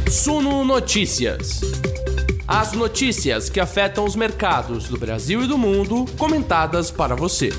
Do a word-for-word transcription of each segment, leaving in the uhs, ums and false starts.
Suno Notícias. As notícias que afetam os mercados do Brasil e do mundo, comentadas para você.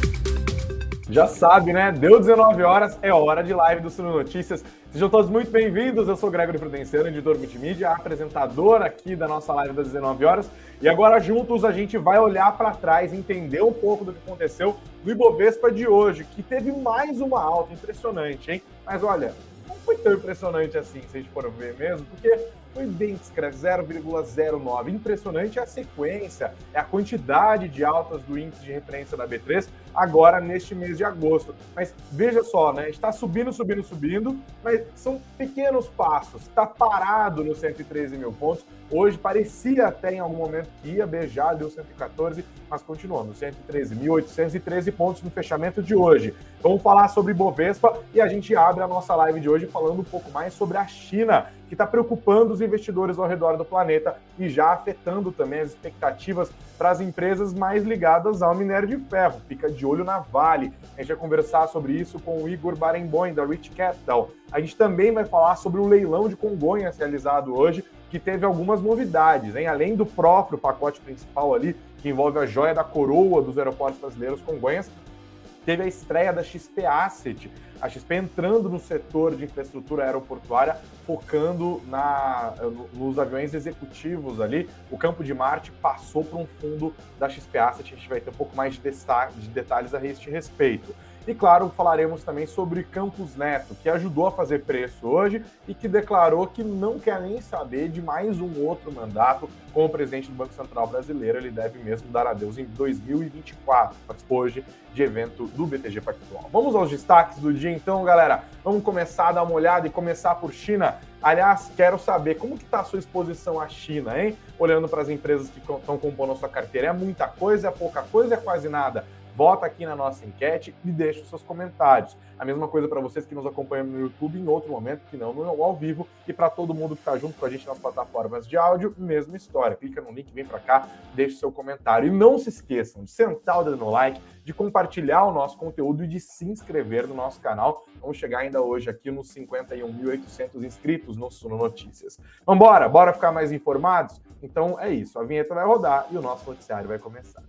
Já sabe, né? Deu dezenove horas, é hora de live do Suno Notícias. Sejam todos muito bem-vindos. Eu sou o Gregory Prudenciano, editor multimídia, apresentador aqui da nossa live das dezenove horas. E agora, juntos, a gente vai olhar para trás, entender um pouco do que aconteceu no Ibovespa de hoje, que teve mais uma alta impressionante, hein? Mas olha, não foi tão impressionante assim, se a gente for ver mesmo, porque foi bem discreto, zero vírgula zero nove. Impressionante é a sequência, é a quantidade de altas do índice de referência da B três agora neste mês de agosto. Mas veja só, né? Está subindo, subindo, subindo, mas são pequenos passos. Está parado nos cento e treze mil pontos. Hoje parecia até em algum momento que ia beijar, deu cento e quatorze, mas continuou nos cento e treze mil oitocentos e treze pontos no fechamento de hoje. Vamos falar sobre Ibovespa e a gente abre a nossa live de hoje falando um pouco mais sobre a China, que está preocupando os investidores ao redor do planeta e já afetando também as expectativas para as empresas mais ligadas ao minério de ferro. Fica de olho na Vale. A gente vai conversar sobre isso com o Igor Barenboim, da Rich Capital. A gente também vai falar sobre o leilão de Congonhas realizado hoje, que teve algumas novidades, hein? Além do próprio pacote principal ali, que envolve a joia da coroa dos aeroportos brasileiros, Congonhas, teve a estreia da X P Asset, a X P entrando no setor de infraestrutura aeroportuária, focando na, nos aviões executivos ali. O Campo de Marte passou para um fundo da X P Asset, a gente vai ter um pouco mais de, destaque, de detalhes a este respeito. E claro, falaremos também sobre Campos Neto, que ajudou a fazer preço hoje e que declarou que não quer nem saber de mais um outro mandato como presidente do Banco Central Brasileiro. Ele deve mesmo dar adeus em dois mil e vinte e quatro, participou hoje de evento do B T G Pactual. Vamos aos destaques do dia então, galera. Vamos começar a dar uma olhada e começar por China. Aliás, quero saber como que está a sua exposição à China, hein? Olhando para as empresas que estão compondo a sua carteira. É muita coisa, é pouca coisa, é quase nada? Vota aqui na nossa enquete e deixa os seus comentários. A mesma coisa para vocês que nos acompanham no YouTube em outro momento, que não no ao vivo. E para todo mundo que está junto com a gente nas plataformas de áudio, mesma história. Clica no link, vem para cá, deixa o seu comentário. E não se esqueçam de sentar o dedo no like, de compartilhar o nosso conteúdo e de se inscrever no nosso canal. Vamos chegar ainda hoje aqui nos cinquenta e um mil e oitocentos inscritos no Suno Notícias. Vambora, bora ficar mais informados? Então é isso, a vinheta vai rodar e o nosso noticiário vai começar.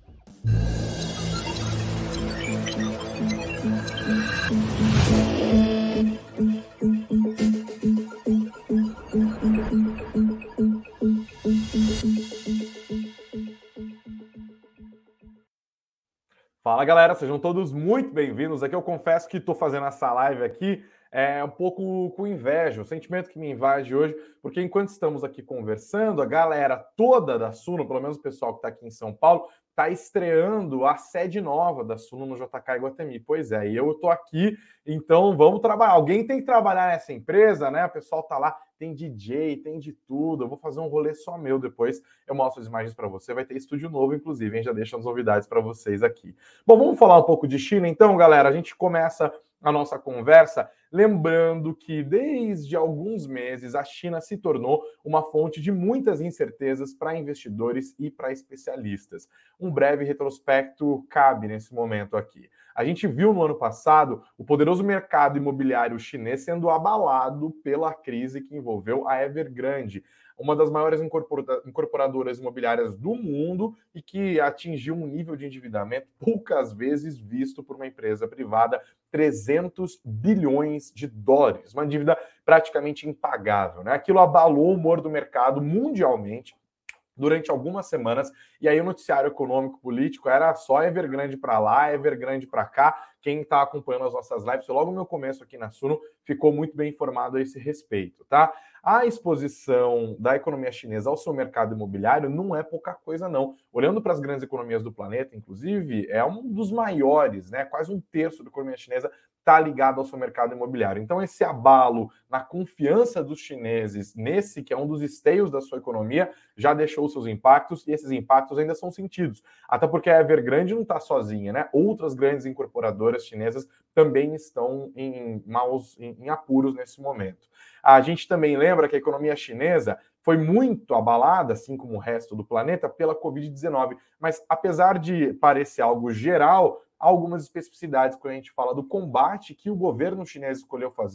Fala, galera, sejam todos muito bem-vindos. Aqui eu confesso que estou fazendo essa live aqui é um pouco com inveja, o sentimento que me invade hoje, porque enquanto estamos aqui conversando, a galera toda da Suno, pelo menos o pessoal que está aqui em São Paulo, está estreando a sede nova da Suno no J K Iguatemi. Pois é, e eu estou aqui, então vamos trabalhar. Alguém tem que trabalhar nessa empresa, né? O pessoal tá lá, tem D J, tem de tudo. Eu vou fazer um rolê só meu depois. Eu mostro as imagens para você. Vai ter estúdio novo, inclusive, hein? Já deixo as novidades para vocês aqui. Bom, vamos falar um pouco de China, então, galera. A gente começa a nossa conversa lembrando que desde alguns meses a China se tornou uma fonte de muitas incertezas para investidores e para especialistas. Um breve retrospecto cabe nesse momento aqui. A gente viu no ano passado o poderoso mercado imobiliário chinês sendo abalado pela crise que envolveu a Evergrande, uma das maiores incorporadoras imobiliárias do mundo e que atingiu um nível de endividamento poucas vezes visto por uma empresa privada, trezentos bilhões de dólares, uma dívida praticamente impagável, né? Aquilo abalou o humor do mercado mundialmente durante algumas semanas, e aí o noticiário econômico político era só Evergrande para lá, Evergrande para cá. Quem está acompanhando as nossas lives, logo no meu começo aqui na Suno, ficou muito bem informado a esse respeito, tá? A exposição da economia chinesa ao seu mercado imobiliário não é pouca coisa, não. Olhando para as grandes economias do planeta, inclusive, é um dos maiores, né? Quase um terço da economia chinesa está ligado ao seu mercado imobiliário. Então, esse abalo na confiança dos chineses nesse, que é um dos esteios da sua economia, já deixou seus impactos, e esses impactos ainda são sentidos. Até porque a Evergrande não está sozinha, né? Outras grandes incorporadoras chinesas também estão em maus, em, em apuros nesse momento. A gente também lembra que a economia chinesa foi muito abalada, assim como o resto do planeta, pela covid dezenove. Mas, apesar de parecer algo geral, há algumas especificidades quando a gente fala do combate que o governo chinês escolheu fazer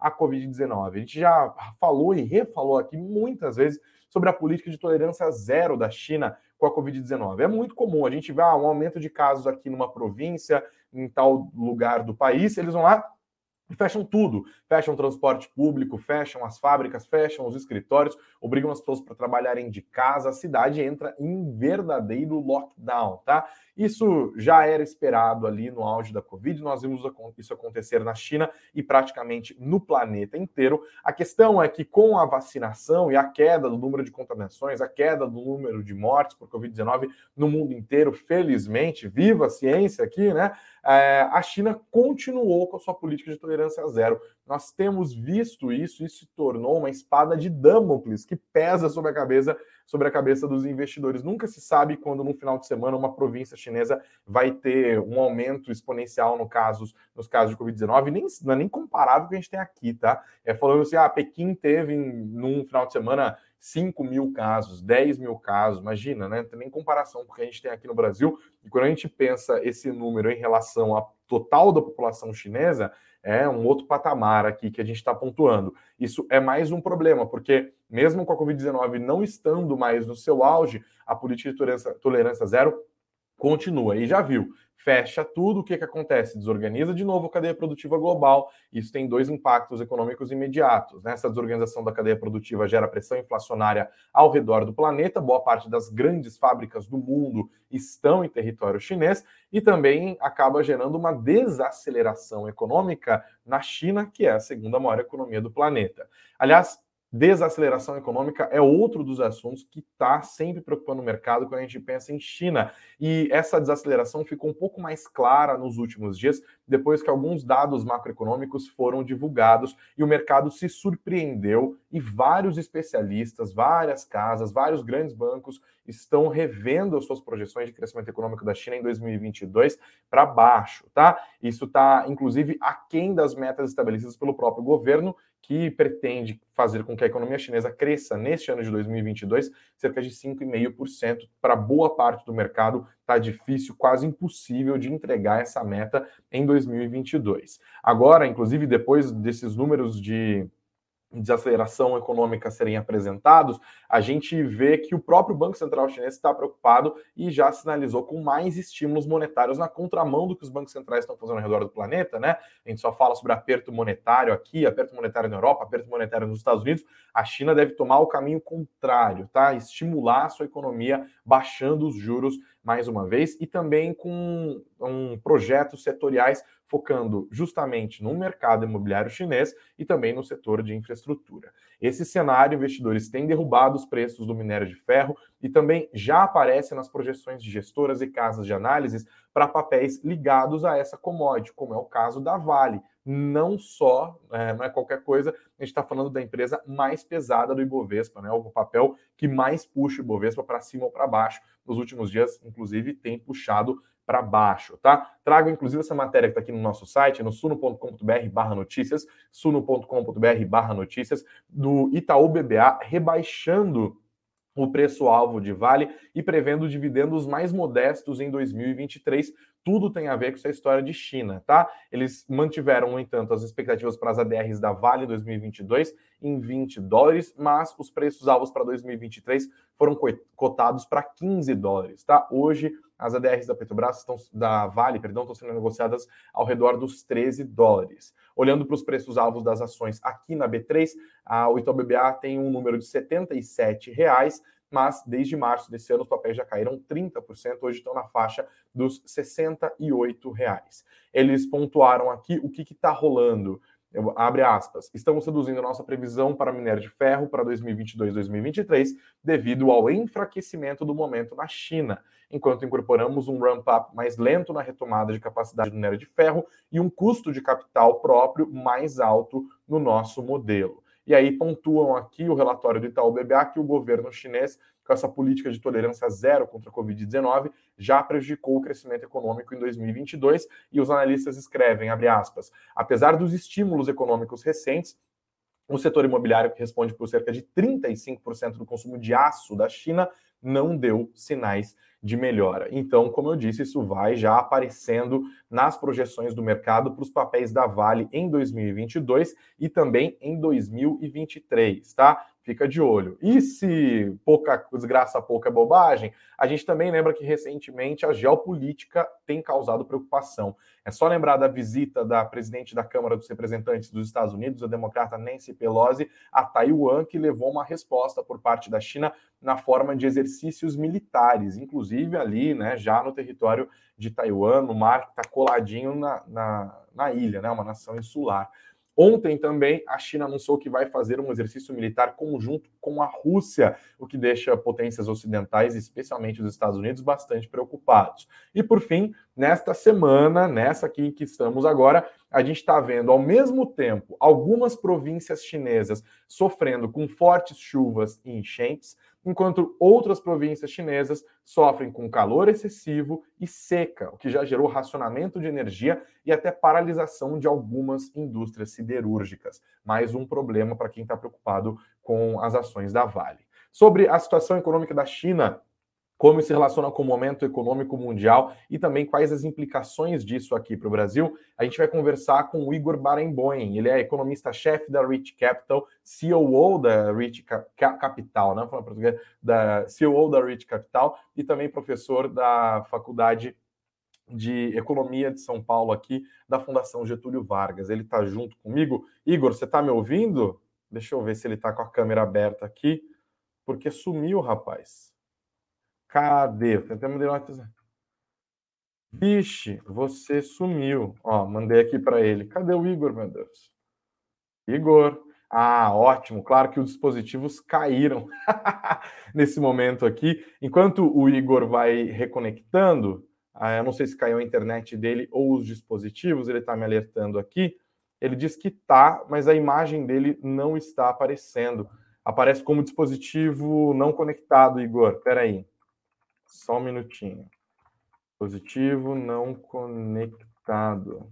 à covid dezenove. A gente já falou e refalou aqui muitas vezes sobre a política de tolerância zero da China com a covid dezenove. É muito comum, a gente vê ah, um aumento de casos aqui numa província, em tal lugar do país, eles vão lá e fecham tudo, fecham o transporte público, fecham as fábricas, fecham os escritórios, obrigam as pessoas para trabalharem de casa, a cidade entra em verdadeiro lockdown, tá? Isso já era esperado ali no auge da Covid, nós vimos isso acontecer na China e praticamente no planeta inteiro. A questão é que com a vacinação e a queda do número de contaminações, a queda do número de mortes por covid dezenove no mundo inteiro, felizmente, viva a ciência aqui, né? É, a China continuou com a sua política de tolerância zero. Nós temos visto isso, isso se tornou uma espada de Damocles que pesa sobre a cabeça, sobre a cabeça dos investidores. Nunca se sabe quando, no final de semana, uma província chinesa vai ter um aumento exponencial no casos, nos casos de covid dezenove, nem, não é nem comparável com o que a gente tem aqui, tá? É falando assim, ah, Pequim teve, em, num final de semana, cinco mil casos, dez mil casos, imagina, né? Não tem nem comparação com o que a gente tem aqui no Brasil. E quando a gente pensa esse número em relação ao total da população chinesa, é um outro patamar aqui que a gente está pontuando. Isso é mais um problema, porque mesmo com a covid dezenove não estando mais no seu auge, a política de tolerância, tolerância zero continua. E já viu, fecha tudo, o que, que acontece? Desorganiza de novo a cadeia produtiva global. Isso tem dois impactos econômicos imediatos, né? Essa desorganização da cadeia produtiva gera pressão inflacionária ao redor do planeta, boa parte das grandes fábricas do mundo estão em território chinês, e também acaba gerando uma desaceleração econômica na China, que é a segunda maior economia do planeta. Aliás, desaceleração econômica é outro dos assuntos que está sempre preocupando o mercado quando a gente pensa em China. E essa desaceleração ficou um pouco mais clara nos últimos dias, depois que alguns dados macroeconômicos foram divulgados e o mercado se surpreendeu e vários especialistas, várias casas, vários grandes bancos estão revendo as suas projeções de crescimento econômico da China em dois mil e vinte e dois para baixo, tá? Isso está, inclusive, aquém das metas estabelecidas pelo próprio governo, que pretende fazer com que a economia chinesa cresça neste ano de dois mil e vinte e dois cerca de cinco vírgula cinco por cento. Para boa parte do mercado, está difícil, quase impossível de entregar essa meta em dois mil e vinte e dois. Agora, inclusive, depois desses números de desaceleração econômica serem apresentados, a gente vê que o próprio Banco Central chinês está preocupado e já sinalizou com mais estímulos monetários na contramão do que os bancos centrais estão fazendo ao redor do planeta, né? A gente só fala sobre aperto monetário aqui, aperto monetário na Europa, aperto monetário nos Estados Unidos. A China deve tomar o caminho contrário, tá? Estimular a sua economia baixando os juros mais uma vez e também com um projetos setoriais focando justamente no mercado imobiliário chinês e também no setor de infraestrutura. Esse cenário, investidores têm derrubado os preços do minério de ferro e também já aparece nas projeções de gestoras e casas de análises para papéis ligados a essa commodity, como é o caso da Vale. Não só, é, não é qualquer coisa, a gente está falando da empresa mais pesada do Ibovespa, né? O papel que mais puxa o Ibovespa para cima ou para baixo. Nos últimos dias, inclusive, tem puxado para baixo, tá? Trago, inclusive, essa matéria que está aqui no nosso site, no suno ponto com ponto br barra notícias, suno ponto com ponto br barra notícias, do Itaú B B A, rebaixando o preço-alvo de Vale e prevendo dividendos mais modestos em dois mil e vinte e três. Tudo tem a ver com essa história de China, tá? Eles mantiveram, no entanto, as expectativas para as A D Rs da Vale em dois mil e vinte e dois em vinte dólares, mas os preços-alvos para dois mil e vinte e três foram cotados para quinze dólares, tá? Hoje, as A D Rs da Petrobras, estão, da Vale, perdão, estão sendo negociadas ao redor dos treze dólares. Olhando para os preços-alvos das ações aqui na B três, a, o Itaú B B A tem um número de setenta e sete reais, mas desde março desse ano os papéis já caíram trinta por cento, hoje estão na faixa dos sessenta e oito reais. Eles pontuaram aqui o que está rolando. Eu, abre aspas, estamos reduzindo a nossa previsão para minério de ferro para dois mil e vinte e dois, dois mil e vinte e três devido ao enfraquecimento do momento na China, enquanto incorporamos um ramp-up mais lento na retomada de capacidade do minério de ferro e um custo de capital próprio mais alto no nosso modelo. E aí pontuam aqui o relatório do Itaú B B A que o governo chinês, com essa política de tolerância zero contra a covid dezenove, já prejudicou o crescimento econômico em dois mil e vinte e dois, e os analistas escrevem, abre aspas, apesar dos estímulos econômicos recentes, o setor imobiliário, que responde por cerca de trinta e cinco por cento do consumo de aço da China, não deu sinais de melhora. Então, como eu disse, isso vai já aparecendo nas projeções do mercado para os papéis da Vale em dois mil e vinte e dois e também em dois mil e vinte e três, tá? Fica de olho. E se pouca desgraça, pouca bobagem, a gente também lembra que recentemente a geopolítica tem causado preocupação. É só lembrar da visita da presidente da Câmara dos Representantes dos Estados Unidos, a democrata Nancy Pelosi, a Taiwan, que levou uma resposta por parte da China na forma de exercícios militares, inclusive ali, né, já no território de Taiwan, no mar que está coladinho na, na, na ilha, né, uma nação insular. Ontem também a China anunciou que vai fazer um exercício militar conjunto com a Rússia, o que deixa potências ocidentais, especialmente os Estados Unidos, bastante preocupados. E por fim, nesta semana, nessa aqui que estamos agora, a gente está vendo ao mesmo tempo algumas províncias chinesas sofrendo com fortes chuvas e enchentes, enquanto outras províncias chinesas sofrem com calor excessivo e seca, o que já gerou racionamento de energia e até paralisação de algumas indústrias siderúrgicas. Mais um problema para quem está preocupado com as ações da Vale. Sobre a situação econômica da China, como isso se relaciona com o momento econômico mundial e também quais as implicações disso aqui para o Brasil, a gente vai conversar com o Igor Barenboim. Ele é economista-chefe da Rich Capital, C O O da Rich Capital, né? Falando português, da C O O da Rich Capital e também professor da Faculdade de Economia de São Paulo aqui, da Fundação Getúlio Vargas. Ele está junto comigo. Igor, você está me ouvindo? Deixa eu ver se ele está com a câmera aberta aqui, porque sumiu, rapaz. Cadê? Tentei mandar uma... Vixe, você sumiu. Ó, mandei aqui para ele. Cadê o Igor, meu Deus? Igor. Ah, ótimo. Claro que os dispositivos caíram nesse momento aqui. Enquanto o Igor vai reconectando, ah, eu não sei se caiu a internet dele ou os dispositivos, ele está me alertando aqui. Ele diz que tá, mas a imagem dele não está aparecendo. Aparece como dispositivo não conectado, Igor. Espera aí. Só um minutinho. Dispositivo não conectado.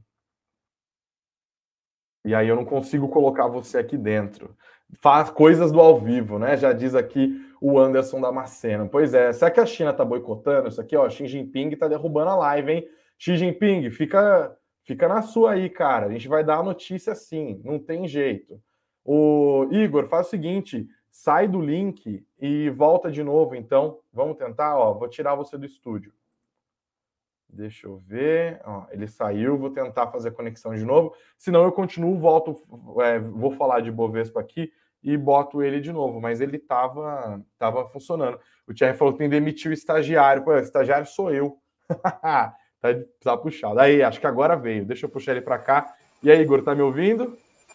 E aí eu não consigo colocar você aqui dentro. Faz coisas do ao vivo, né? Já diz aqui o Anderson Damasceno. Pois é, será que a China tá boicotando isso aqui? Ó, Xi Jinping tá derrubando a live, hein? Xi Jinping, fica, fica na sua aí, cara. A gente vai dar a notícia sim, não tem jeito. O Igor, faz o seguinte... Sai do link e volta de novo, então. Vamos tentar, ó. Vou tirar você do estúdio. Deixa eu ver. Ó, ele saiu, vou tentar fazer a conexão de novo. Senão eu continuo, volto, é, vou falar de Bovespa aqui e boto ele de novo. Mas ele tava, tava funcionando. O Thierry falou que tem que demitir o estagiário. Pô, o estagiário sou eu. tá, tá puxado. Aí, acho que agora veio. Deixa eu puxar ele para cá. E aí, Igor, tá me ouvindo?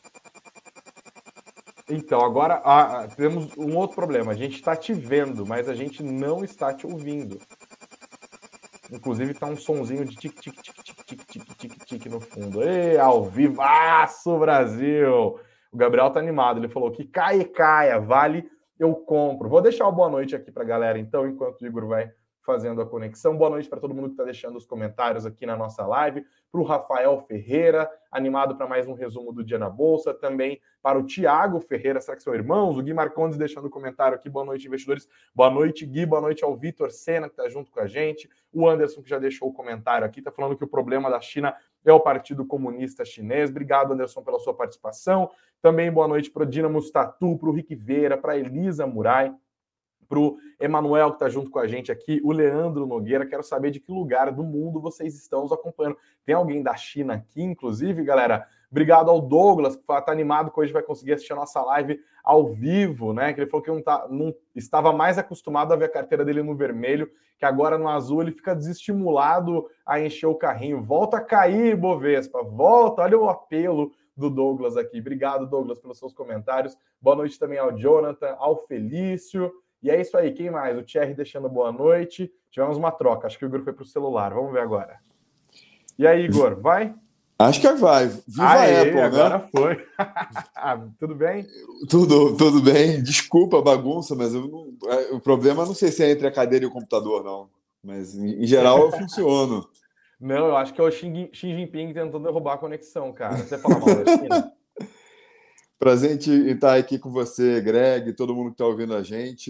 Então, agora ah, temos um outro problema. A gente está te vendo, mas a gente não está te ouvindo. Inclusive, está um sonzinho de tic-tic-tic-tic-tic-tic-tic no fundo. Ei, ao vivaço, Brasil! O Gabriel tá animado. Ele falou que cai e caia, vale, eu compro. Vou deixar uma boa noite aqui para a galera, então, enquanto o Igor vai fazendo a conexão. Boa noite para todo mundo que está deixando os comentários aqui na nossa live. Para o Rafael Ferreira, animado para mais um resumo do dia na Bolsa. Também para o Tiago Ferreira, será que são irmãos? O Gui Marcondes deixando o comentário aqui. Boa noite, investidores. Boa noite, Gui. Boa noite ao Vitor Sena, que está junto com a gente. O Anderson, que já deixou o comentário aqui, está falando que o problema da China é o Partido Comunista Chinês. Obrigado, Anderson, pela sua participação. Também boa noite para o Dinamo Tatu, para o Rick Vieira, para a Elisa Murai, para o Emanuel, que está junto com a gente aqui, o Leandro Nogueira. Quero saber de que lugar do mundo vocês estão nos acompanhando. Tem alguém da China aqui, inclusive, galera? Obrigado ao Douglas, que está animado que hoje vai conseguir assistir a nossa live ao vivo, né? Que ele falou que não, tá, não estava mais acostumado a ver a carteira dele no vermelho, que agora no azul ele fica desestimulado a encher o carrinho. Volta a cair, Bovespa, volta, olha o apelo do Douglas aqui. Obrigado, Douglas, pelos seus comentários. Boa noite também ao Jonathan, ao Felício. E é isso aí, quem mais? O Thierry deixando boa noite. Tivemos uma troca, acho que o Igor foi para o celular. Vamos ver agora. E aí, Igor, vai? Acho que vai. Viva Aê, a Apple, agora né? foi. Tudo bem? Tudo, tudo bem. Desculpa a bagunça, mas eu não, o problema não sei se é entre a cadeira e o computador, não. Mas, em geral, eu funciono. Não, eu acho que é o Xi Jinping tentando derrubar a conexão, cara. Você fala mal da China? Prazer em estar aqui com você, Greg, todo mundo que está ouvindo a gente.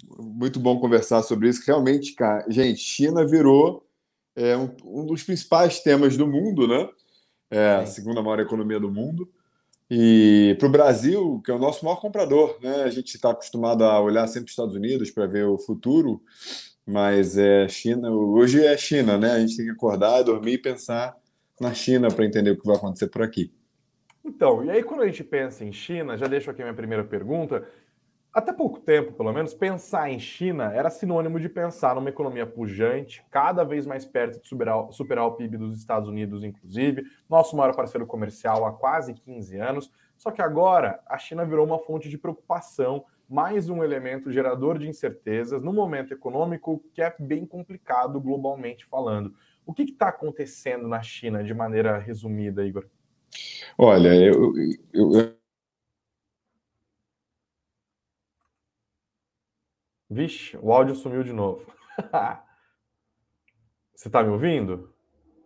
muito bom conversar sobre isso. Realmente, cara, gente, China virou é, um, um dos principais temas do mundo, né? É a Sim. segunda maior economia do mundo. E para o Brasil, que é o nosso maior comprador, né? A gente está acostumado a olhar sempre os Estados Unidos para ver o futuro, mas é China. Hoje é China, né? A gente tem que acordar, dormir e pensar na China para entender o que vai acontecer por aqui. Então, e aí quando a gente pensa em China, já deixo aqui a minha primeira pergunta. Até pouco tempo, pelo menos, pensar em China era sinônimo de pensar numa economia pujante, cada vez mais perto de superar, superar o P I B dos Estados Unidos, inclusive, nosso maior parceiro comercial há quase quinze anos. Só que agora a China virou uma fonte de preocupação, mais um elemento gerador de incertezas no momento econômico que é bem complicado globalmente falando. O que está acontecendo na China de maneira resumida, Igor? Olha, eu, eu, eu... Vixe, o áudio sumiu de novo. Você está me ouvindo?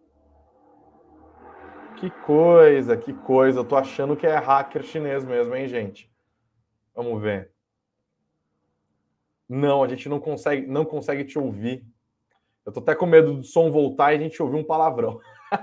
Que coisa, que coisa. Eu tô achando que é hacker chinês mesmo, hein, gente? Vamos ver. Não, a gente não consegue, não consegue te ouvir. Eu tô até com medo do som voltar e a gente ouvir um palavrão.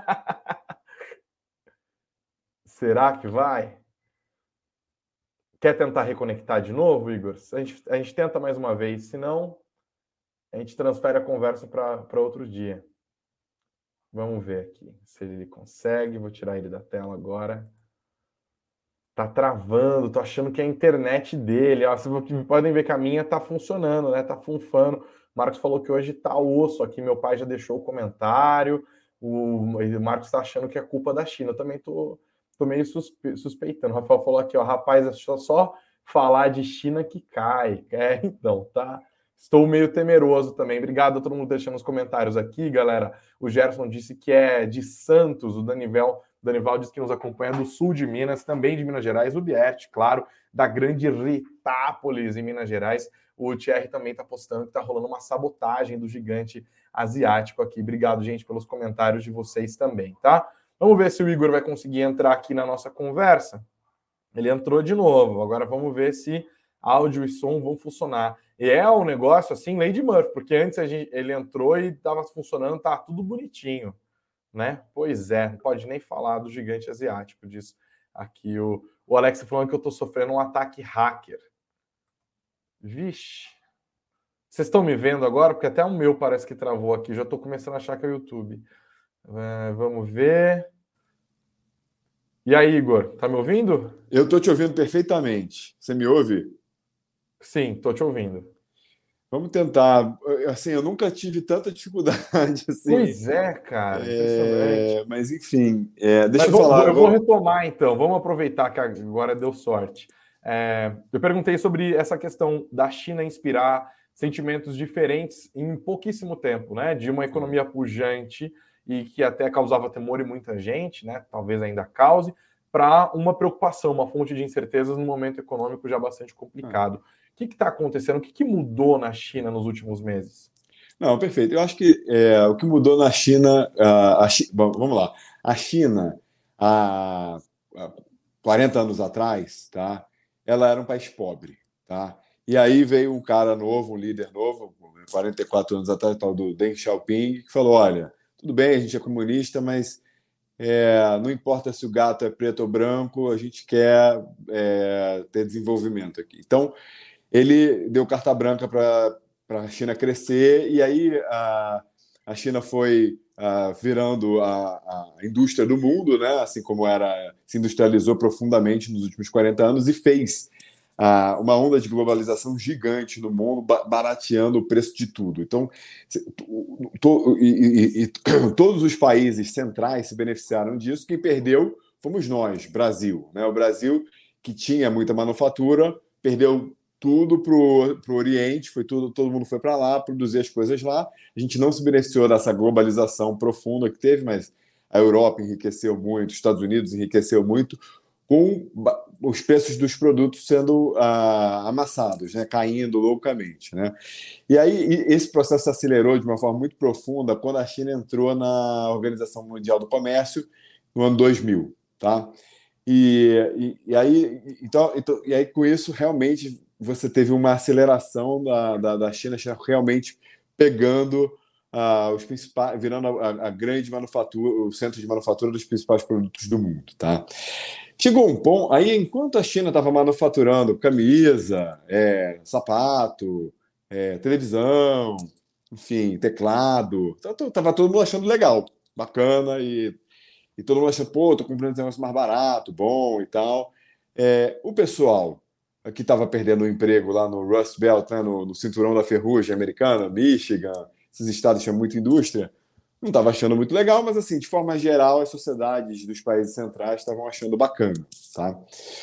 Será que vai? Quer tentar reconectar de novo, Igor? A gente, a gente tenta mais uma vez, senão a gente transfere a conversa para outro dia. Vamos ver aqui se ele consegue. Vou tirar ele da tela agora. Tá travando, tô achando que é a internet dele. Ó, vocês podem ver que a minha tá funcionando, né? Tá funfando. O Marcos falou que hoje tá osso aqui. Meu pai já deixou o comentário. O Marcos tá achando que é culpa da China. Eu também tô, tô meio suspe... suspeitando. O Rafael falou aqui, ó, rapaz, é só falar de China que cai. É, então, tá. Estou meio temeroso também. Obrigado a todo mundo deixando os comentários aqui, galera. O Gerson disse que é de Santos, o Danivel. Danival diz que nos acompanha do sul de Minas, também de Minas Gerais, o Bierte, claro, da grande Ritápolis, em Minas Gerais. O Thierry também está postando que está rolando uma sabotagem do gigante asiático aqui. Obrigado, gente, pelos comentários de vocês também, tá? Vamos ver se o Igor vai conseguir entrar aqui na nossa conversa. Ele entrou de novo. Agora vamos ver se áudio e som vão funcionar. E é um negócio assim, Lady Murphy, porque antes a gente, ele entrou e estava funcionando, estava tudo bonitinho. Né? Pois é, não pode nem falar do gigante asiático disso. Aqui o, o Alex falando que eu estou sofrendo um ataque hacker. Vixe. Vocês estão me vendo agora? Porque até o meu parece que travou aqui. Já estou começando a achar que é o YouTube. É, vamos ver. E aí, Igor, tá me ouvindo? Eu estou te ouvindo perfeitamente. Você me ouve? Sim, estou te ouvindo. Vamos tentar. Assim, eu nunca tive tanta dificuldade assim. Pois é, cara. É... Mas, enfim, é... deixa Mas eu vou, falar. Eu vou retomar, então. Vamos aproveitar que agora deu sorte. É... Eu perguntei sobre essa questão da China inspirar sentimentos diferentes em pouquíssimo tempo, né? De uma economia pujante e que até causava temor em muita gente, né? Talvez ainda cause, para uma preocupação, uma fonte de incertezas num momento econômico já bastante complicado. Ah. O que está acontecendo? O que, que mudou na China nos últimos meses? Não, perfeito. Eu acho que é, o que mudou na China, a, a, vamos lá, a China, há quarenta anos atrás, tá, ela era um país pobre. Tá? E aí veio um cara novo, um líder novo, quarenta e quatro anos atrás, tal do Deng Xiaoping, que falou, olha, tudo bem, a gente é comunista, mas é, não importa se o gato é preto ou branco, a gente quer é, ter desenvolvimento aqui. Então, ele deu carta branca para a China crescer, e aí a, a China foi a, virando a, a indústria do mundo, né? Assim como era, se industrializou profundamente nos últimos quarenta anos e fez a, uma onda de globalização gigante no mundo, barateando o preço de tudo. Então, to, to, e, e, e, todos os países centrais se beneficiaram disso. Quem perdeu fomos nós, Brasil. Né? O Brasil, que tinha muita manufatura, perdeu tudo para o Oriente, foi tudo, todo mundo foi para lá, produzir as coisas lá. A gente não se beneficiou dessa globalização profunda que teve, mas a Europa enriqueceu muito, os Estados Unidos enriqueceu muito, com os preços dos produtos sendo ah, amassados, né, caindo loucamente. Né? E aí esse processo se acelerou de uma forma muito profunda quando a China entrou na Organização Mundial do Comércio no ano dois mil. Tá? E, e, e, aí, então, então, e aí, com isso, realmente você teve uma aceleração da, da, da China, realmente pegando uh, os principais, virando a, a grande manufatura, o centro de manufatura dos principais produtos do mundo, tá? Chegou um ponto, aí enquanto a China estava manufaturando camisa, é, sapato, é, televisão, enfim, teclado, estava todo mundo achando legal, bacana, e, e todo mundo achando, pô, tô comprando um negócio mais barato, bom e tal. É, o pessoal que estava perdendo o emprego lá no Rust Belt, né, no, no cinturão da ferrugem americana, Michigan, esses estados tinham muita indústria, não estava achando muito legal, mas assim, de forma geral, as sociedades dos países centrais estavam achando bacana, tá?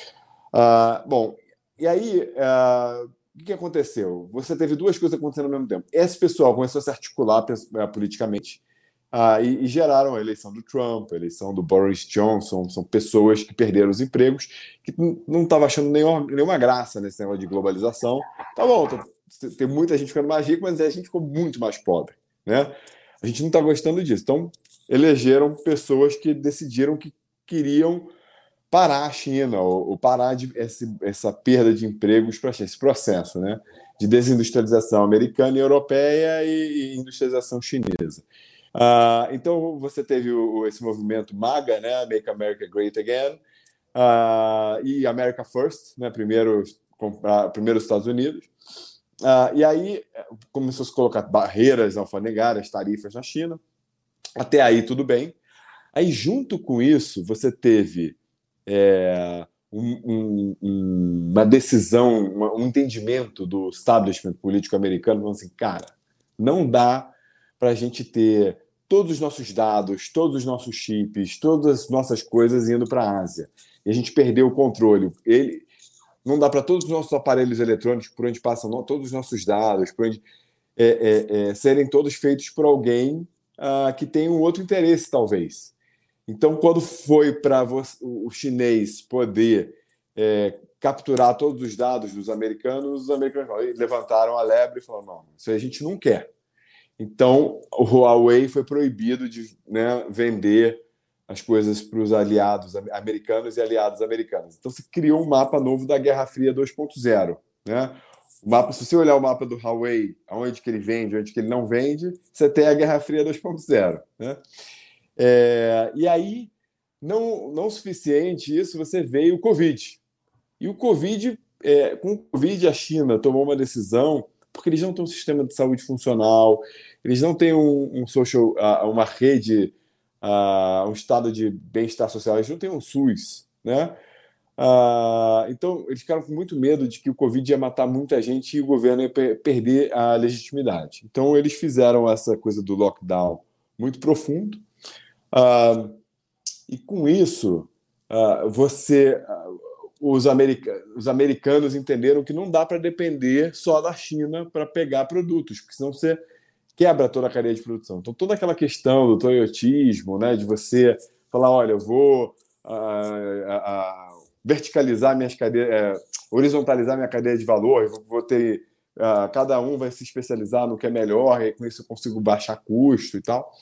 Ah, bom, e aí, ah, o que, que aconteceu? Você teve duas coisas acontecendo ao mesmo tempo. Esse pessoal começou a se articular ah, politicamente, ah, e, e geraram a eleição do Trump, a eleição do Boris Johnson. São pessoas que perderam os empregos, que não estavam achando nenhuma, nenhuma graça nesse negócio de globalização. Tá bom, tá, tem muita gente ficando mais rica, mas a gente ficou muito mais pobre, né? A gente não está gostando disso. Então, elegeram pessoas que decidiram que queriam parar a China, ou, ou parar de, esse, essa perda de empregos para esse processo, né, de desindustrialização americana e europeia e, e industrialização chinesa. Uh, então, você teve o, esse movimento MAGA, né, Make America Great Again, uh, e America First, né, primeiro, uh, primeiro os Estados Unidos. Uh, e aí começou a se colocar barreiras alfandegárias, tarifas na China. Até aí tudo bem. Aí, junto com isso, você teve é, um, um, uma decisão, um entendimento do establishment político americano, falando assim, cara, não dá para a gente ter todos os nossos dados, todos os nossos chips, todas as nossas coisas indo para a Ásia. E a gente perdeu o controle. Ele... Não dá para todos os nossos aparelhos eletrônicos, por onde passam não, todos os nossos dados, por onde, é, é, é, serem todos feitos por alguém uh, que tem um outro interesse, talvez. Então, quando foi para o chinês poder é, capturar todos os dados dos americanos, os americanos levantaram a lebre e falaram, não, isso a gente não quer. Então, o Huawei foi proibido de, né, vender as coisas para os aliados americanos e aliados americanos. Então, se criou um mapa novo da Guerra Fria dois ponto zero. Né? O mapa, se você olhar o mapa do Huawei, onde que ele vende, onde que ele não vende, você tem a Guerra Fria dois ponto zero. Né? É, e aí, não, não suficiente isso, você veio o Covid. E o Covid, é, com o Covid, a China tomou uma decisão, porque eles não têm um sistema de saúde funcional, eles não têm um, um social, uma rede... Uh, um estado de bem-estar social, eles não têm um SUS, né? Uh, então, eles ficaram com muito medo de que o Covid ia matar muita gente e o governo ia per- perder a legitimidade. Então, eles fizeram essa coisa do lockdown muito profundo, uh, e com isso, uh, você, uh, os, america- os americanos entenderam que não dá para depender só da China para pegar produtos, porque senão você quebra toda a cadeia de produção. Então, toda aquela questão do toyotismo, né, de você falar, olha, eu vou uh, uh, uh, verticalizar minhas cadeias, uh, horizontalizar minha cadeia de valor, vou ter, uh, cada um vai se especializar no que é melhor, e com isso eu consigo baixar custo e tal.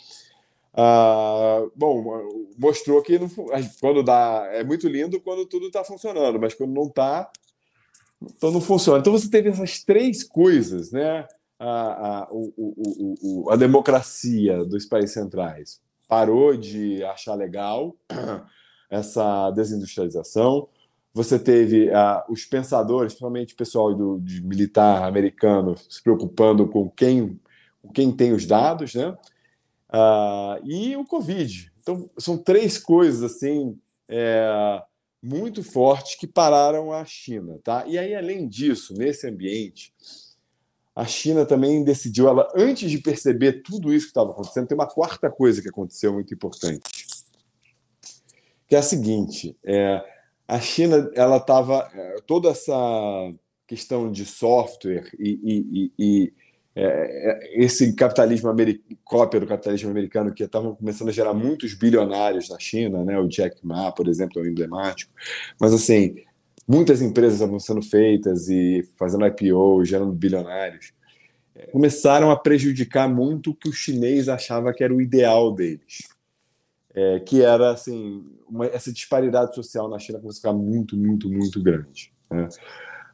Uh, bom, mostrou que não, quando dá, é muito lindo quando tudo está funcionando, mas quando não está, então não funciona. Então, você teve essas três coisas, né? A, a, o, o, o, a democracia dos países centrais parou de achar legal essa desindustrialização. Você teve uh, os pensadores, principalmente o pessoal do, de militar americano, se preocupando com quem, com quem tem os dados, né? Uh, e o Covid. Então, são três coisas assim é, muito fortes que pararam a China. Tá? E aí, além disso, nesse ambiente, a China também decidiu, ela, antes de perceber tudo isso que estava acontecendo, tem uma quarta coisa que aconteceu muito importante, que é a seguinte, é, a China, ela estava, toda essa questão de software e, e, e é, esse capitalismo americano, cópia do capitalismo americano, que estavam começando a gerar muitos bilionários na China, né? O Jack Ma, por exemplo, é um emblemático, mas assim, muitas empresas estavam sendo feitas e fazendo I P O, gerando bilionários, começaram a prejudicar muito o que o chinês achava que era o ideal deles, é, que era assim, uma, essa disparidade social na China começou a ficar muito, muito, muito grande. Né?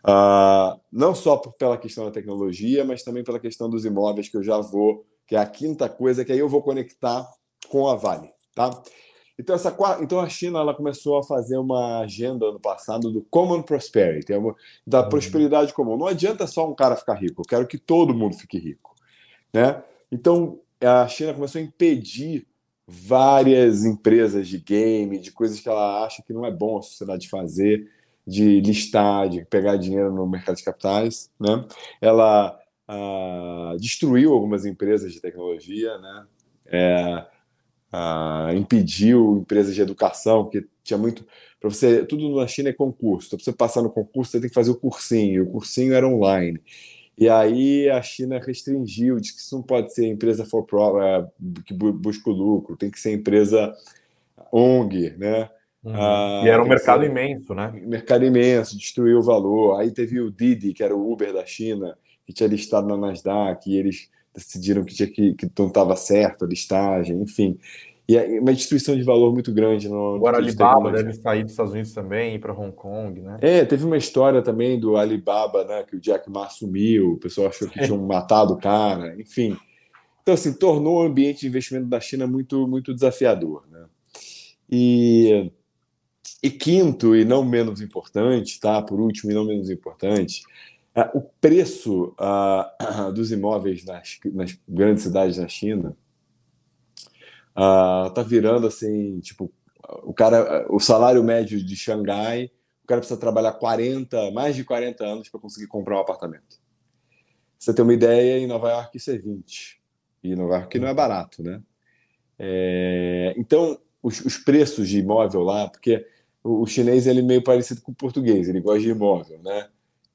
Uh, não só por, pela questão da tecnologia, mas também pela questão dos imóveis, que eu já vou, que é a quinta coisa, que aí eu vou conectar com a Vale, tá? Então, essa, então a China ela começou a fazer uma agenda no passado do Common Prosperity, da uhum. prosperidade comum. Não adianta só um cara ficar rico, eu quero que todo mundo fique rico, né? Então, a China começou a impedir várias empresas de game, de coisas que ela acha que não é bom a sociedade fazer, de listar, de pegar dinheiro no mercado de capitais, né? Ela ah, destruiu algumas empresas de tecnologia, né? É, ah, impediu empresas de educação, que tinha muito... Para você, tudo na China é concurso. Então, para você passar no concurso, você tem que fazer o cursinho. O cursinho era online. E aí a China restringiu, disse que isso não pode ser empresa for pro, é, que busca o lucro, tem que ser empresa O N G, né? Uhum. Ah, e era um mercado ser, imenso, né? Mercado imenso, destruiu o valor. Aí teve o Didi, que era o Uber da China, que tinha listado na Nasdaq, e eles decidiram que, tinha que, que não estava certo a listagem, enfim. E é uma destruição de valor muito grande. No, Agora a Alibaba deve sair dos Estados Unidos também, ir para Hong Kong, né? É, teve uma história também do Alibaba, né, que o Jack Ma sumiu, o pessoal achou que tinham matado o cara, enfim. Então, assim, tornou o ambiente de investimento da China muito, muito desafiador, né? E, e quinto, e não menos importante, tá? Por último e não menos importante, é, o preço uh, dos imóveis nas, nas grandes cidades da China uh, tá virando, assim, tipo, o cara, o salário médio de Xangai, o cara precisa trabalhar quarenta, mais de quarenta anos para conseguir comprar um apartamento. Você tem uma ideia, em Nova York isso é vinte. E Nova York não é barato, né? É, então, os, os preços de imóvel lá, porque o, o chinês ele é meio parecido com o português, ele gosta de imóvel, né?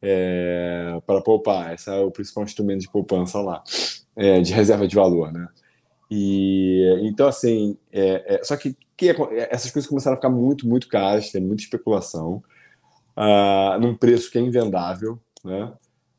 É, para poupar, esse é o principal instrumento de poupança lá, é, de reserva de valor, né? E então, assim, é, é, só que, que essas coisas começaram a ficar muito, muito caras, tem muita especulação, uh, num preço que é invendável, né?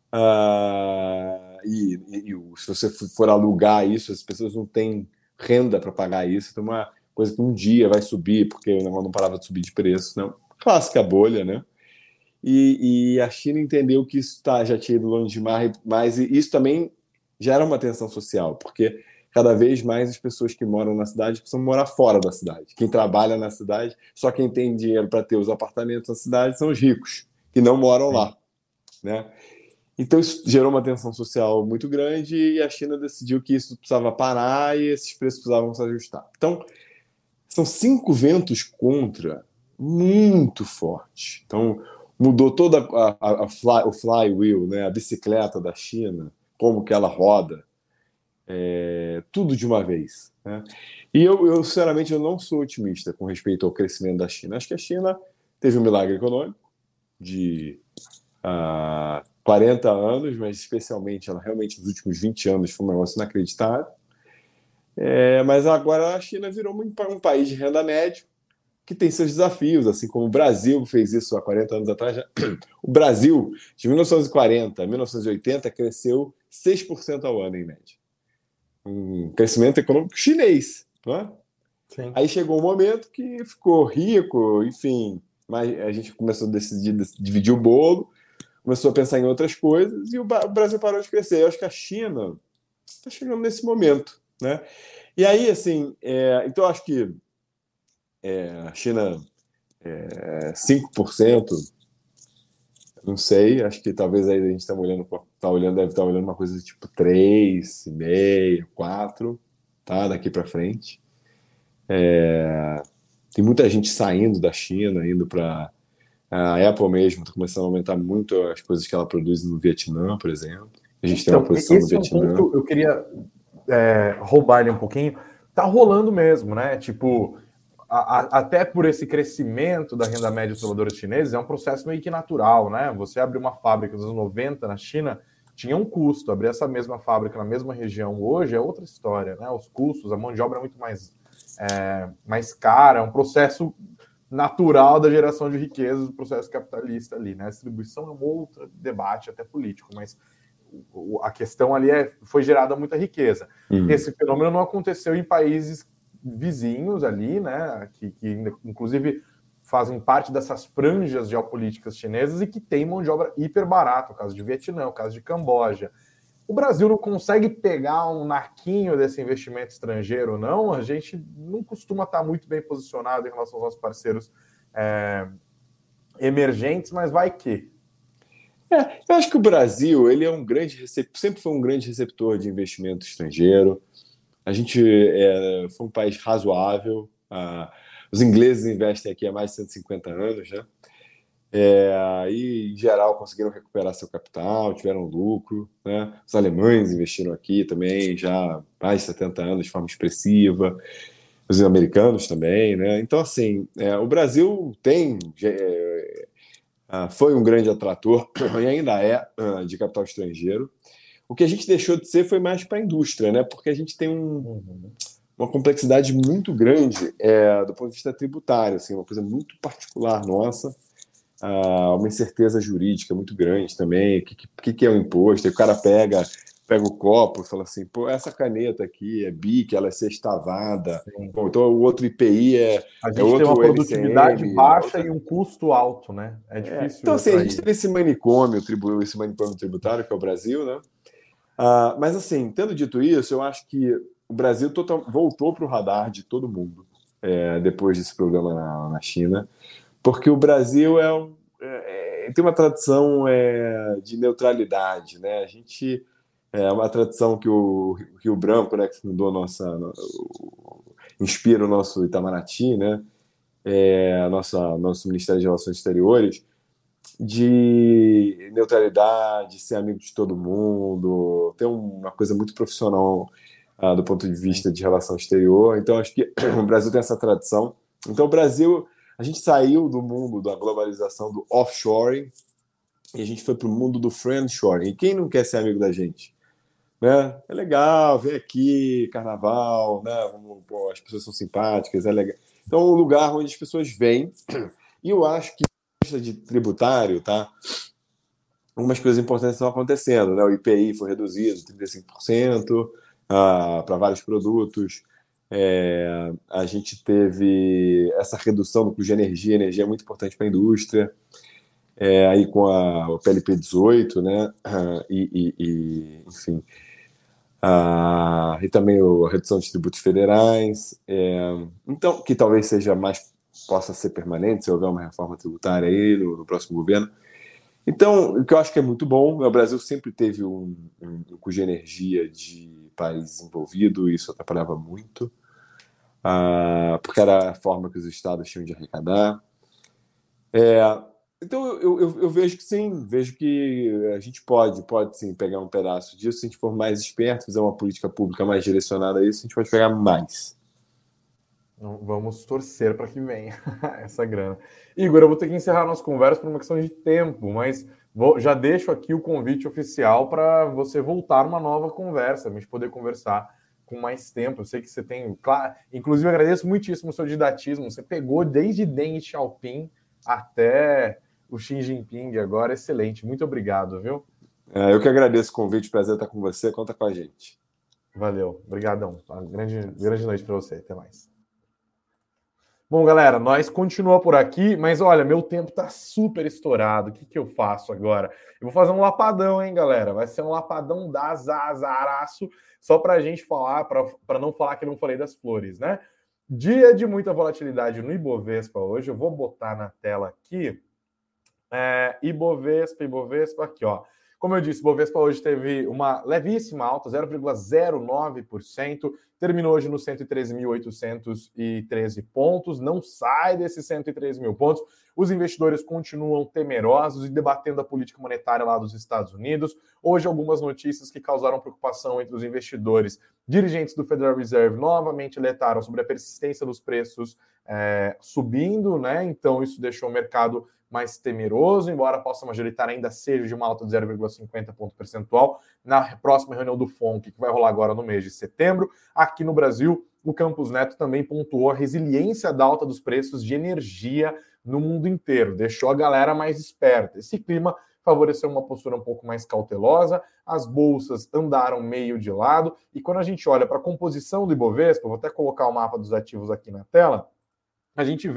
Uh, e, e, e se você for alugar isso, as pessoas não têm renda para pagar isso, então é uma coisa que um dia vai subir, porque o negócio não parava de subir de preço, não. Clássica bolha, né? E, e a China entendeu que isso tá, já tinha ido longe demais, mas isso também gera uma tensão social, porque cada vez mais as pessoas que moram na cidade precisam morar fora da cidade. Quem trabalha na cidade, só quem tem dinheiro para ter os apartamentos na cidade são os ricos, que não moram Sim. lá, né? Então isso gerou uma tensão social muito grande e a China decidiu que isso precisava parar e esses preços precisavam se ajustar. Então, são cinco ventos contra muito fortes. Então, mudou toda a, a, a fly, o flywheel, né? A bicicleta da China, como que ela roda, é, tudo de uma vez, né? E eu, eu, sinceramente, eu não sou otimista com respeito ao crescimento da China. Acho que a China teve um milagre econômico de uh, quarenta anos, mas especialmente ela realmente nos últimos vinte anos foi um negócio inacreditável. É, mas agora a China virou um, um país de renda média que tem seus desafios, assim como o Brasil fez isso há quarenta anos atrás. Já. O Brasil, de mil novecentos e quarenta a mil novecentos e oitenta, cresceu seis por cento ao ano, em média. Um crescimento econômico chinês, não é? Sim. Aí chegou um momento que ficou rico, enfim, mas a gente começou a decidir dividir o bolo, começou a pensar em outras coisas e o Brasil parou de crescer. Eu acho que a China está chegando nesse momento, né? E aí, assim, é, então eu acho que é, a China é, cinco por cento, não sei, acho que talvez aí a gente está olhando, tá olhando, deve estar olhando uma coisa tipo três vírgula cinco, quatro, tá? Daqui para frente. É, tem muita gente saindo da China, indo para a Apple mesmo, está começando a aumentar muito as coisas que ela produz no Vietnã, por exemplo. A gente então, tem uma posição no Vietnã. É um ponto, eu queria é, roubar ele um pouquinho. Tá rolando mesmo, né? Tipo, a, a, até por esse crescimento da renda média dos trabalhadores chineses, é um processo meio que natural, né? Você abrir uma fábrica nos anos noventa na China, tinha um custo. Abrir essa mesma fábrica na mesma região hoje é outra história, né? Os custos, a mão de obra é muito mais, é, mais cara, é um processo natural da geração de riquezas, do processo capitalista ali, né? A distribuição é um outro debate, até político, mas a questão ali é, foi gerada muita riqueza. Uhum. Esse fenômeno não aconteceu em países vizinhos ali, né? Que, que inclusive fazem parte dessas franjas geopolíticas chinesas e que têm mão de obra hiper barata, o caso de Vietnã, o caso de Camboja. O Brasil não consegue pegar um naquinho desse investimento estrangeiro, não? A gente não costuma estar muito bem posicionado em relação aos nossos parceiros é, emergentes, mas vai que. É, eu acho que o Brasil ele é um grande recep... sempre foi um grande receptor de investimento estrangeiro. A gente é, foi um país razoável. Ah, os ingleses investem aqui há mais de cento e cinquenta anos, né? É, e, em geral, conseguiram recuperar seu capital, tiveram lucro, né? Os alemães investiram aqui também já há mais de setenta anos de forma expressiva, os americanos também, né? Então, assim, é, o Brasil tem, é, foi um grande atrator e ainda é de capital estrangeiro. O que a gente deixou de ser foi mais para a indústria, né? Porque a gente tem um, uma complexidade muito grande é, do ponto de vista tributário, assim, uma coisa muito particular nossa. Uh, uma incerteza jurídica muito grande também. O que, que, que é o imposto? Aí o cara pega, pega o copo e fala assim: pô, essa caneta aqui é B I C, ela é sextavada. Bom, então o outro I P I é. A gente é outro tem uma produtividade L C M, baixa outra... e um custo alto, né? É difícil. É, então, assim, a gente teve esse manicômio, esse manicômio tributário, que é o Brasil, né? Uh, mas, assim, tendo dito isso, eu acho que o Brasil total, voltou para o radar de todo mundo é, depois desse programa na, na China. Porque o Brasil é um, é, tem uma tradição é, de neutralidade, né? A gente é uma tradição que o Rio Branco, né, que fundou a nossa, o, inspira o nosso Itamaraty, né? É, a nossa nosso Ministério de Relações Exteriores, de neutralidade, ser amigo de todo mundo, ter uma coisa muito profissional ah, do ponto de vista de relação exterior. Então acho que o Brasil tem essa tradição. Então o Brasil A gente saiu do mundo da globalização do offshoring e a gente foi para o mundo do friendshoring. E quem não quer ser amigo da gente? Né? É legal, vem aqui, carnaval, né? Pô, as pessoas são simpáticas, é legal. Então, é um lugar onde as pessoas vêm. E eu acho que, de tributário, tá? Algumas coisas importantes estão acontecendo, né? O I P I foi reduzido trinta e cinco por cento ah, para vários produtos. É, a gente teve essa redução do custo de energia, energia é muito importante para a indústria, é, aí com a, o P L P dezoito, né, e, e, e enfim, a, e também a redução de tributos federais, é, então, que talvez seja mais, possa ser permanente se houver uma reforma tributária aí no, no próximo governo. Então, o que eu acho que é muito bom, o Brasil sempre teve um, um, um custo de energia de país desenvolvido, e isso atrapalhava muito. Ah, porque era a forma que os estados tinham de arrecadar. É, então eu, eu, eu vejo que sim, vejo que a gente pode, pode sim pegar um pedaço disso, se a gente for mais esperto, fizer uma política pública mais direcionada a isso, a gente pode pegar mais. Vamos torcer para que venha essa grana. Igor, eu vou ter que encerrar nossa conversa por uma questão de tempo, mas vou, já deixo aqui o convite oficial para você voltar uma nova conversa, a gente poder conversar com mais tempo. Eu sei que você tem, claro, inclusive eu agradeço muitíssimo o seu didatismo, você pegou desde Deng Xiaoping até o Xi Jinping agora, excelente, muito obrigado, viu? É, eu que agradeço o convite, prazer estar com você, conta com a gente. Valeu, obrigadão, grande, grande noite para você, até mais. Bom, galera, nós continua por aqui, mas olha, meu tempo tá super estourado. O que, que eu faço agora? Eu vou fazer um lapadão, hein, galera? Vai ser um lapadão da azaraço, só pra gente falar, para não falar que eu não falei das flores, né? Dia de muita volatilidade no Ibovespa hoje. Eu vou botar na tela aqui. É, Ibovespa, Ibovespa, aqui, ó. Como eu disse, o Bovespa hoje teve uma levíssima alta, zero vírgula zero nove por cento, terminou hoje nos cento e treze mil oitocentos e treze pontos, não sai desses cento e treze mil pontos. Os investidores continuam temerosos e debatendo a política monetária lá dos Estados Unidos. Hoje, algumas notícias que causaram preocupação entre os investidores. Dirigentes do Federal Reserve novamente alertaram sobre a persistência dos preços é, subindo, né? Então, isso deixou o mercado mais temeroso, embora a aposta majoritária ainda seja de uma alta de zero vírgula cinquenta ponto percentual na próxima reunião do F O N C, que vai rolar agora no mês de setembro. Aqui no Brasil, o Campos Neto também pontuou a resiliência da alta dos preços de energia no mundo inteiro, deixou a galera mais esperta. Esse clima favoreceu uma postura um pouco mais cautelosa, as bolsas andaram meio de lado, e quando a gente olha para a composição do Ibovespa, vou até colocar o mapa dos ativos aqui na tela, a gente vê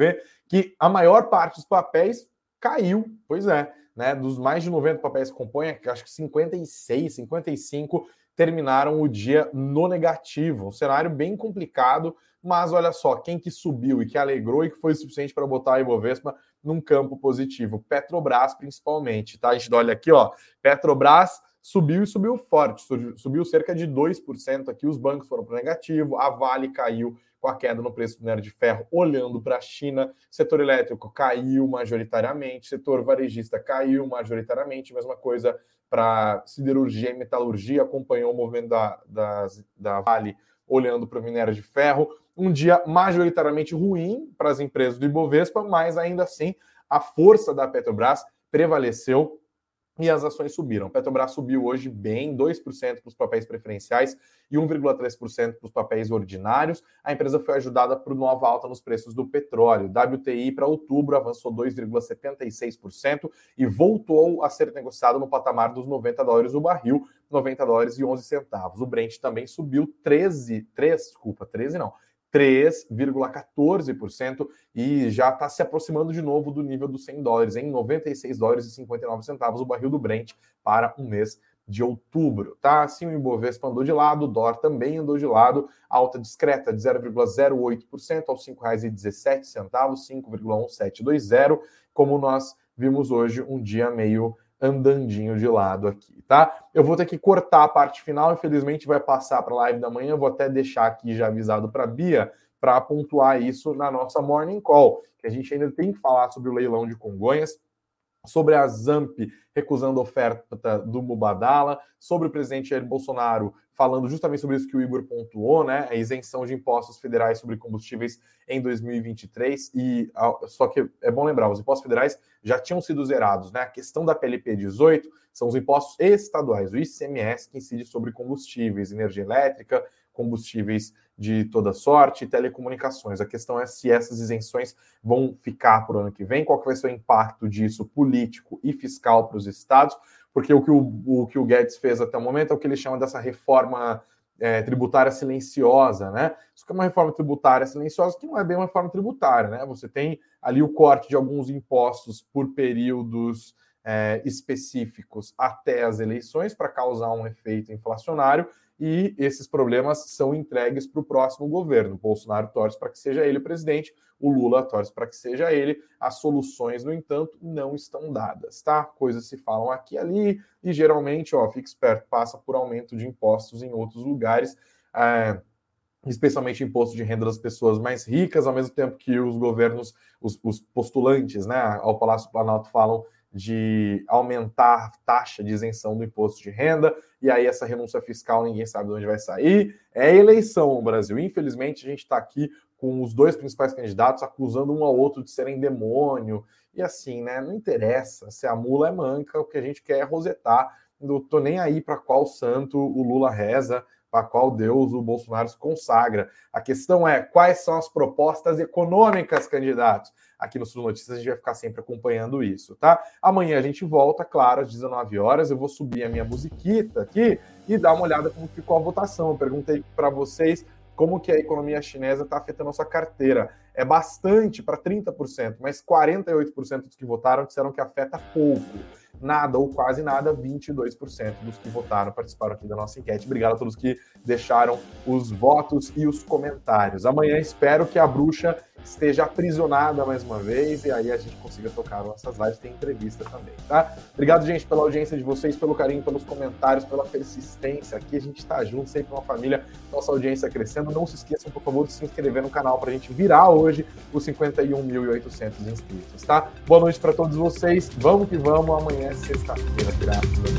que a maior parte dos papéis caiu, pois é, né? Dos mais de noventa papéis que compõem, acho que cinquenta e seis, cinquenta e cinco terminaram o dia no negativo. Um cenário bem complicado, mas olha só, quem que subiu e que alegrou e que foi suficiente para botar a Ibovespa num campo positivo? Petrobras, principalmente, tá? A gente olha aqui, ó, Petrobras subiu e subiu forte, subiu cerca de dois por cento aqui, os bancos foram para o negativo, a Vale caiu com a queda no preço do minério de ferro, olhando para a China, setor elétrico caiu majoritariamente, setor varejista caiu majoritariamente, mesma coisa para siderurgia e metalurgia, acompanhou o movimento da, da, da Vale olhando para o minério de ferro. Um dia majoritariamente ruim para as empresas do Ibovespa, mas ainda assim a força da Petrobras prevaleceu e as ações subiram. A Petrobras subiu hoje bem, dois por cento para os papéis preferenciais e um vírgula três por cento para os papéis ordinários. A empresa foi ajudada por nova alta nos preços do petróleo. W T I para outubro avançou dois vírgula setenta e seis por cento e voltou a ser negociado no patamar dos noventa dólares o barril, noventa dólares e onze centavos. O Brent também subiu treze, três, desculpa, treze não, três vírgula quatorze por cento e já está se aproximando de novo do nível dos cem dólares, em noventa e seis dólares e cinquenta e nove centavos o barril do Brent para o mês de outubro, tá? Assim o Ibovespa andou de lado, o dólar também andou de lado, alta discreta de zero vírgula zero oito por cento aos cinco reais e dezessete centavos, cinco vírgula um sete dois zero, como nós vimos hoje, um dia meio andandinho de lado aqui, tá? Eu vou ter que cortar a parte final, infelizmente vai passar para a live da manhã, eu vou até deixar aqui já avisado para a Bia, para pontuar isso na nossa Morning Call, que a gente ainda tem que falar sobre o leilão de Congonhas, sobre a Zamp recusando a oferta do Mubadala, sobre o presidente Jair Bolsonaro falando justamente sobre isso que o Igor pontuou, né? A isenção de impostos federais sobre combustíveis em dois mil e vinte e três, e só que é bom lembrar, os impostos federais já tinham sido zerados, né? A questão da P L P dezoito são os impostos estaduais, o I C M S, que incide sobre combustíveis, energia elétrica, combustíveis de toda sorte e telecomunicações. A questão é se essas isenções vão ficar para o ano que vem, qual que vai ser o impacto disso político e fiscal para os estados, porque o que o, o que o Guedes fez até o momento é o que ele chama dessa reforma é, tributária silenciosa, né? Isso que é uma reforma tributária silenciosa que não é bem uma reforma tributária, né? Você tem ali o corte de alguns impostos por períodos é, específicos até as eleições para causar um efeito inflacionário, e esses problemas são entregues para o próximo governo. O Bolsonaro torce para que seja ele o presidente, o Lula torce para que seja ele. As soluções, no entanto, não estão dadas, tá? Coisas se falam aqui e ali, e geralmente, ó, fique esperto, passa por aumento de impostos em outros lugares, é, especialmente imposto de renda das pessoas mais ricas, ao mesmo tempo que os governos, os, os postulantes, né, ao Palácio do Planalto falam de aumentar a taxa de isenção do imposto de renda, e aí essa renúncia fiscal ninguém sabe de onde vai sair. É eleição no Brasil. Infelizmente, a gente está aqui com os dois principais candidatos acusando um ao outro de serem demônio, e assim, né, não interessa se a mula é manca, o que a gente quer é rosetar. Não tô nem aí para qual santo o Lula reza, para qual Deus o Bolsonaro se consagra. A questão é, quais são as propostas econômicas, candidatos? Aqui no Sul Notícias a gente vai ficar sempre acompanhando isso, tá? Amanhã a gente volta, claro, às dezenove horas. Eu vou subir a minha musiquita aqui e dar uma olhada como ficou a votação. Eu perguntei para vocês como que a economia chinesa está afetando a sua carteira. É bastante, para trinta por cento, mas quarenta e oito por cento dos que votaram disseram que afeta pouco. Nada ou quase nada, vinte e dois por cento dos que votaram participaram aqui da nossa enquete. Obrigado a todos que deixaram os votos e os comentários. Amanhã espero que a bruxa esteja aprisionada mais uma vez e aí a gente consiga tocar nossas lives, tem entrevista também, tá? Obrigado, gente, pela audiência de vocês, pelo carinho, pelos comentários, pela persistência. Aqui a gente está junto, sempre uma família, nossa audiência crescendo. Não se esqueçam, por favor, de se inscrever no canal para a gente virar hoje os cinquenta e um mil e oitocentos inscritos, tá? Boa noite para todos vocês, vamos que vamos, amanhã é sexta-feira, graças a Deus.